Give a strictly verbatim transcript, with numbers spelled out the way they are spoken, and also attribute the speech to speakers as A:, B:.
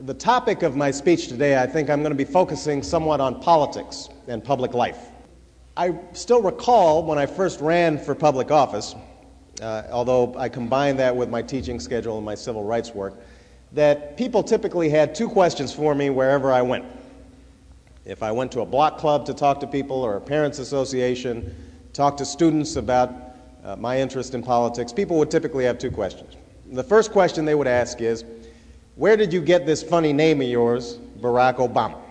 A: The topic of my speech today, I think I'm going to be focusing somewhat on politics and public life. I still recall when I first ran for public office, uh, although I combined that with my teaching schedule and my civil rights work, that people typically had two questions for me wherever I went. If I went to a block club to talk to people or a parents' association, talk to students about uh, my interest in politics, people would typically have two questions. The first question they would ask is, where did you get this funny name of yours, Barack Obama?